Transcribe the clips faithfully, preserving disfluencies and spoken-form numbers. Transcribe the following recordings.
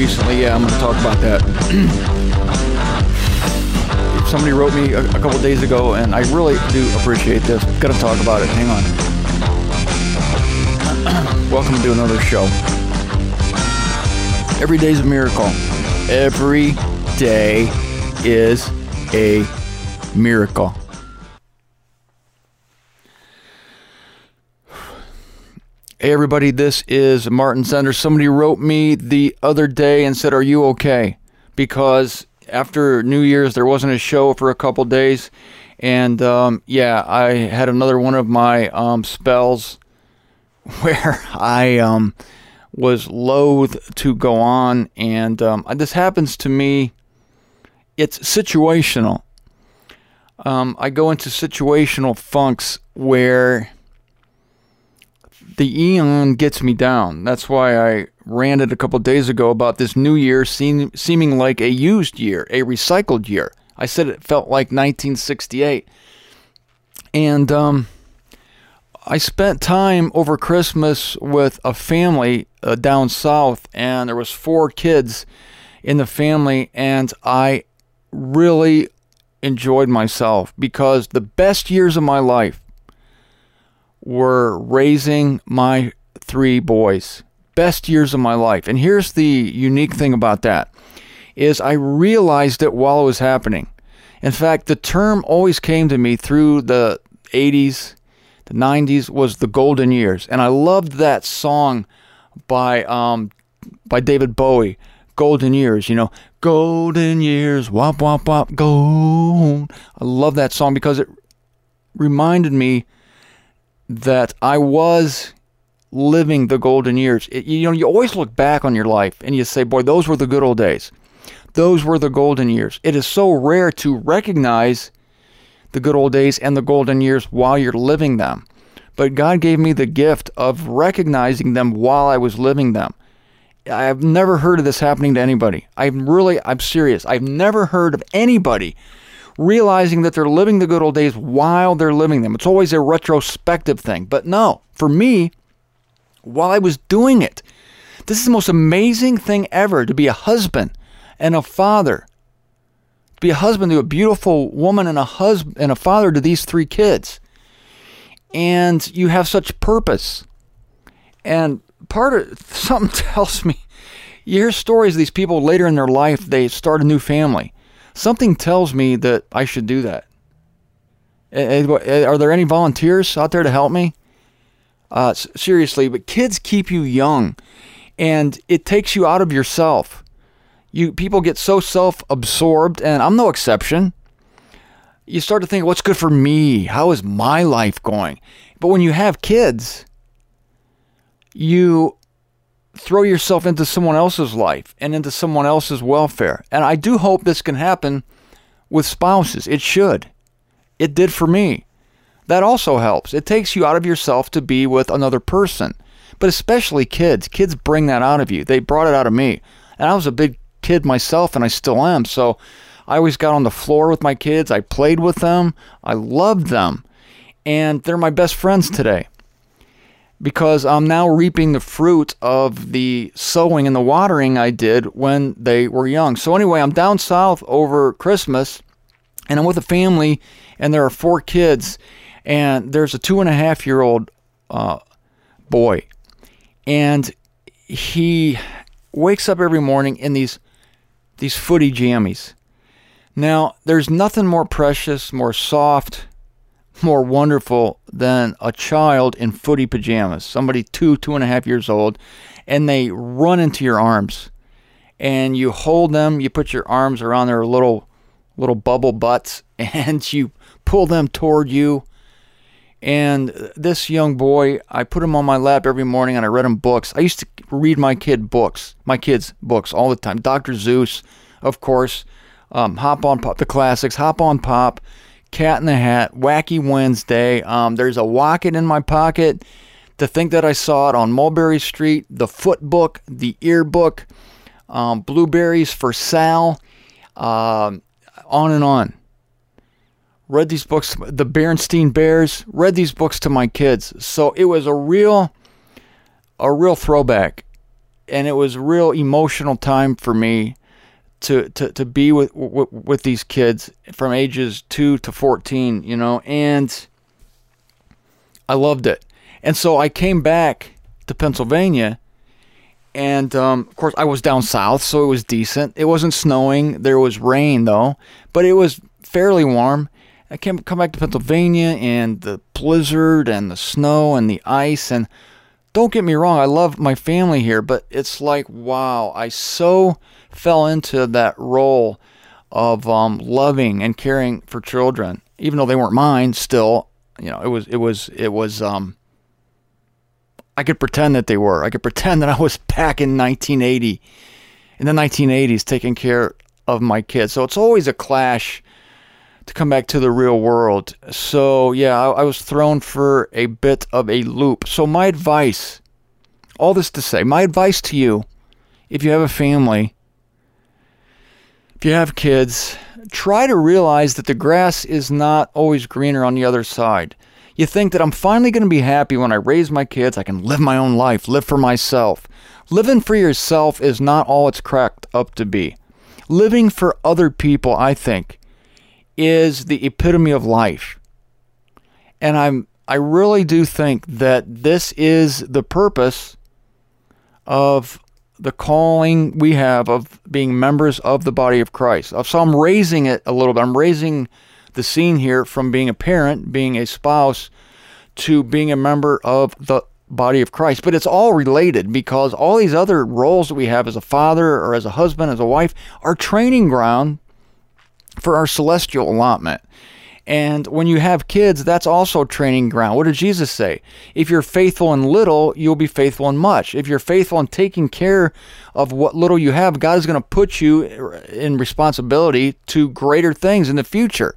recently. Yeah, I'm going to talk about that. Somebody wrote me a, a couple days ago, and I really do appreciate this. Got to talk about it. Hang on. Welcome to another show. Every day's a miracle. Every day is a miracle. Hey everybody, this is Martin Sanders. Somebody wrote me the other day and said, "Are you okay?" Because after New Year's, there wasn't a show for a couple days. And um, yeah, I had another one of my um, spells where I um, was loath to go on. And um, this happens to me. It's situational. Um, I go into situational funks where the eon gets me down. That's why I ranted a couple days ago about this new year seem, seeming like a used year, a recycled year. I said it felt like nineteen sixty-eight. And um, I spent time over Christmas with a family uh, down south, and there was four kids in the family, and I really enjoyed myself because the best years of my life were raising my three boys. Best years of my life. And here's the unique thing about that, is I realized it while it was happening. In fact, the term always came to me through the eighties, the nineties, was the golden years. And I loved that song by um by David Bowie, Golden Years, you know, golden years, wop, wop, wop, gold. I love that song because it reminded me that I was living the golden years. It, you know, you always look back on your life and you say, boy, those were the good old days. Those were the golden years. It is so rare to recognize the good old days and the golden years while you're living them. But God gave me the gift of recognizing them while I was living them. I've never heard of this happening to anybody. I'm really, I'm serious. I've never heard of anybody realizing that they're living the good old days while they're living them. It's always a retrospective thing. But no, for me, while I was doing it, this is the most amazing thing ever, to be a husband and a father. To be a husband to a beautiful woman and a husband and a father to these three kids. And you have such purpose. And part of something tells me, you hear stories of these people later in their life, they start a new family. Something tells me that I should do that. Are there any volunteers out there to help me? Uh, seriously, but kids keep you young, and it takes you out of yourself. You people get so self-absorbed, and I'm no exception. You start to think, what's good for me? How is my life going? But when you have kids, you throw yourself into someone else's life and into someone else's welfare. And I do hope this can happen with spouses. It should. It did for me. That also helps. It takes you out of yourself to be with another person. But especially kids. Kids bring that out of you. They brought it out of me. And I was a big kid myself, and I still am. So I always got on the floor with my kids. I played with them. I loved them. And they're my best friends today, because I'm now reaping the fruit of the sowing and the watering I did when they were young. So anyway, I'm down south over Christmas, and I'm with a family, and there are four kids, and there's a two and a half year old uh, boy, and he wakes up every morning in these these footy jammies. Now, there's nothing more precious, more soft, more wonderful than a child in footy pajamas, somebody two, two and a half years old, and they run into your arms, and you hold them, you put your arms around their little, little bubble butts, and you pull them toward you. And this young boy, I put him on my lap every morning, and I read him books. I used to read my kid books, my kids' books all the time. Doctor Seuss, of course, um, Hop on Pop, the classics, Hop on Pop, Cat in the Hat, Wacky Wednesday. Um, there's a Wocket in my pocket. To think that I saw it on Mulberry Street, the Foot Book, the Ear Book, um, Blueberries for Sal, um, on and on. Read these books, the Berenstain Bears, read these books to my kids. So it was a real, a real throwback. and it was a real emotional time for me to to, to be with, with with these kids from ages two to fourteen, you know, and I loved it. And so I came back to Pennsylvania, and um, of course I was down south, so it was decent. It wasn't snowing. There was rain, though, but it was fairly warm. I came come back to Pennsylvania, and the blizzard and the snow and the ice, and don't get me wrong, I love my family here, but it's like, wow, I so fell into that role of um, loving and caring for children, even though they weren't mine. Still, you know, it was, it was, it was. Um, I could pretend that they were. I could pretend that I was back in nineteen eighty, in the nineteen eighties, taking care of my kids. So it's always a clash to come back to the real world. So yeah, I, I was thrown for a bit of a loop. So my advice, all this to say, my advice to you, if you have a family, if you have kids, try to realize that the grass is not always greener on the other side. You think that I'm finally going to be happy when I raise my kids, I can live my own life, live for myself. Living for yourself is not all it's cracked up to be. Living for other people, I think, is the epitome of life. And I'm I really do think that this is the purpose of the calling we have of being members of the body of Christ. So I'm raising it a little bit. I'm raising the scene here from being a parent, being a spouse, to being a member of the body of Christ. But it's all related, because all these other roles that we have as a father or as a husband, as a wife, are training ground for our celestial allotment. And when you have kids, that's also training ground. What did Jesus say? If you're faithful in little, you'll be faithful in much. If you're faithful in taking care of what little you have, God is going to put you in responsibility to greater things in the future.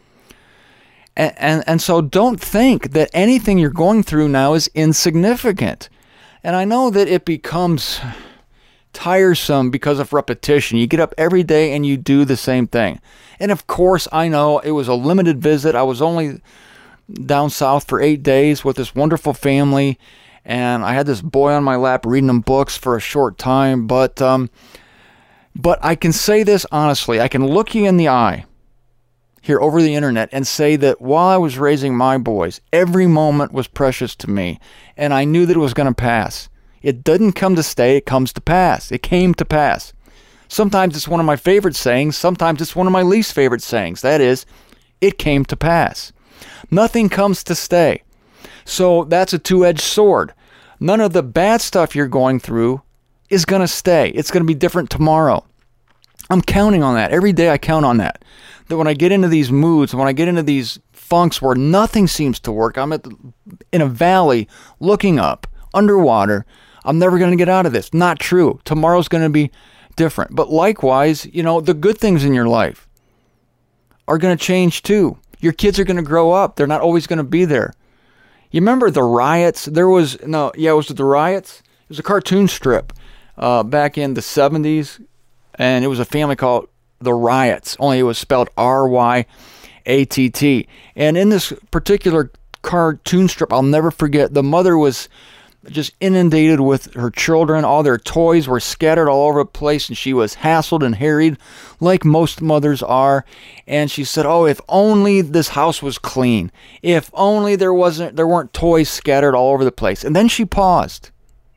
And, and, and so don't think that anything you're going through now is insignificant. And I know that it becomes tiresome because of repetition. You get up every day and you do the same thing. And of course, I know it was a limited visit. I was only down south for eight days with this wonderful family, and I had this boy on my lap reading him books for a short time. But um, but I can say this honestly. I can look you in the eye here over the internet and say that while I was raising my boys, every moment was precious to me, and I knew that it was going to pass. It didn't come to stay, it comes to pass. It came to pass. Sometimes it's one of my favorite sayings, sometimes it's one of my least favorite sayings. That is, it came to pass. Nothing comes to stay. So that's a two-edged sword. None of the bad stuff you're going through is going to stay. It's going to be different tomorrow. I'm counting on that. Every day I count on that. That when I get into these moods, when I get into these funks where nothing seems to work, I'm at the, in a valley looking up, underwater, I'm never going to get out of this. Not true. Tomorrow's going to be different. But likewise, you know, the good things in your life are going to change too. Your kids are going to grow up. They're not always going to be there. You remember the riots? There was, no, yeah, it was the riots. It was a cartoon strip uh, back in the seventies, and it was a family called The Riots, only it was spelled R Y A T T. And in this particular cartoon strip, I'll never forget, the mother was just inundated with her children. All their toys were scattered all over the place, and she was hassled and harried like most mothers are. And she said, oh, if only this house was clean. If only there wasn't there weren't toys scattered all over the place. And then she paused.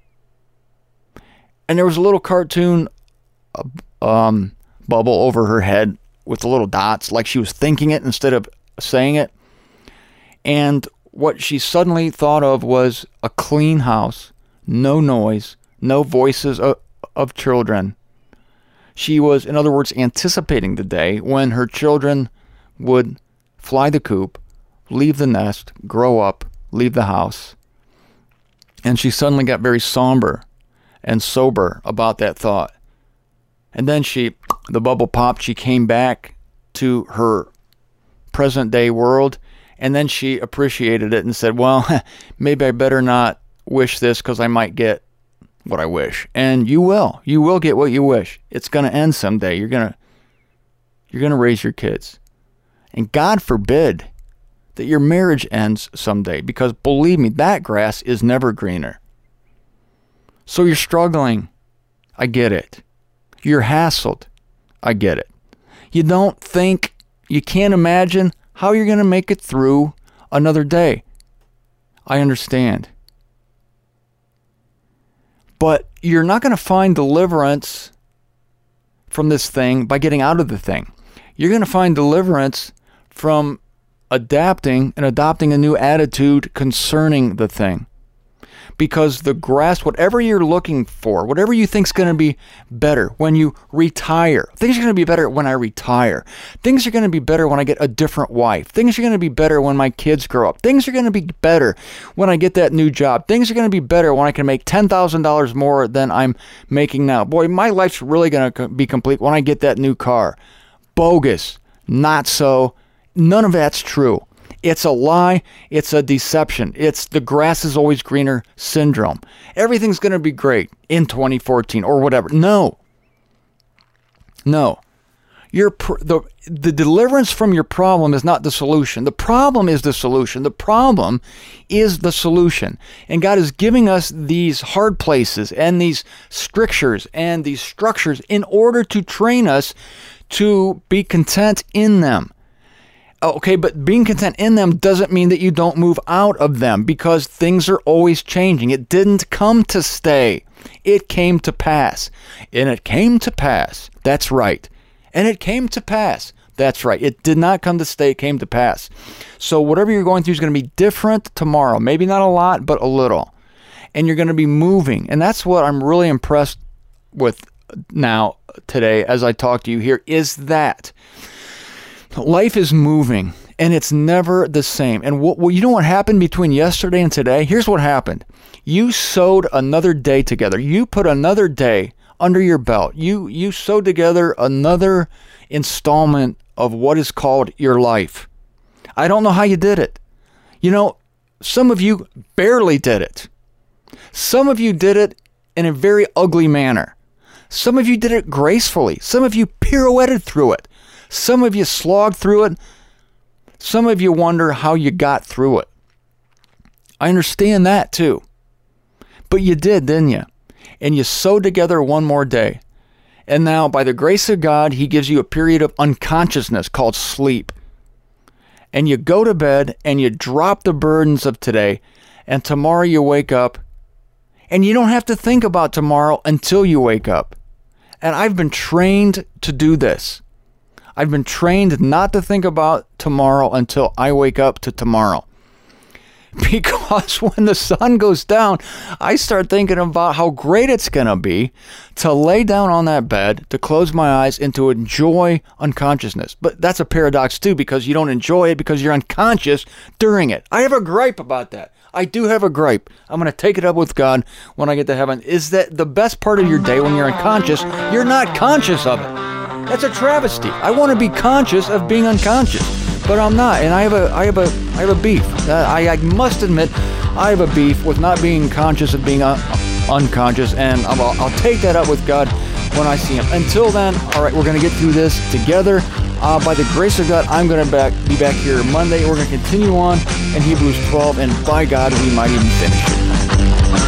And there was a little cartoon um, bubble over her head with the little dots, like she was thinking it instead of saying it. And what she suddenly thought of was a clean house, no noise, no voices of, of children. She was, in other words, anticipating the day when her children would fly the coop, leave the nest, grow up, leave the house. And she suddenly got very somber and sober about that thought. And then she, the bubble popped, she came back to her present day world. And then she appreciated it and said, well, maybe I better not wish this because I might get what I wish. And you will. You will get what you wish. It's going to end someday. You're going to you're going to raise your kids. And God forbid that your marriage ends someday, because believe me, that grass is never greener. So you're struggling I get it. You're hassled. I get it. You don't think, you can't imagine how you're going to make it through another day. I understand. But you're not going to find deliverance from this thing by getting out of the thing. You're going to find deliverance from adapting and adopting a new attitude concerning the thing. Because the grass, whatever you're looking for, whatever you think is going to be better when you retire, things are going to be better when I retire. Things are going to be better when I get a different wife. Things are going to be better when my kids grow up. Things are going to be better when I get that new job. Things are going to be better when I can make ten thousand dollars more than I'm making now. Boy, my life's really going to be complete when I get that new car. Bogus. Not so. None of that's true. It's a lie. It's a deception. It's the grass is always greener syndrome. Everything's going to be great in twenty fourteen or whatever. No. No. Your pr- the, the deliverance from your problem is not the solution. The problem is the solution. The problem is the solution. And God is giving us these hard places and these strictures and these structures in order to train us to be content in them. Okay, but being content in them doesn't mean that you don't move out of them, because things are always changing. It didn't come to stay. It came to pass. And it came to pass. That's right. And it came to pass. That's right. It did not come to stay. It came to pass. So whatever you're going through is going to be different tomorrow. Maybe not a lot, but a little. And you're going to be moving. And that's what I'm really impressed with now today as I talk to you here, is that life is moving, and it's never the same. And what, what you know what happened between yesterday and today? Here's what happened. You sewed another day together. You put another day under your belt. You you sewed together another installment of what is called your life. I don't know how you did it. You know, some of you barely did it. Some of you did it in a very ugly manner. Some of you did it gracefully. Some of you pirouetted through it. Some of you slogged through it. Some of you wonder how you got through it. I understand that too. But you did, didn't you? And you sewed together one more day. And now, by the grace of God, He gives you a period of unconsciousness called sleep. And you go to bed and you drop the burdens of today. And tomorrow you wake up. And you don't have to think about tomorrow until you wake up. And I've been trained to do this. I've been trained not to think about tomorrow until I wake up to tomorrow. Because when the sun goes down, I start thinking about how great it's going to be to lay down on that bed, to close my eyes, and to enjoy unconsciousness. But that's a paradox too, because you don't enjoy it because you're unconscious during it. I have a gripe about that. I do have a gripe. I'm going to take it up with God when I get to heaven. Is that the best part of your day when you're unconscious, you're not conscious of it. That's a travesty. I want to be conscious of being unconscious, but I'm not, and I have a, I have a, I have a beef. Uh, I, I must admit, I have a beef with not being conscious of being un- unconscious, and I'll, I'll take that up with God when I see Him. Until then, all right, we're going to get through this together. Uh, by the grace of God, I'm going to back, be back here Monday. We're going to continue on in Hebrews twelve, and by God, we might even finish it.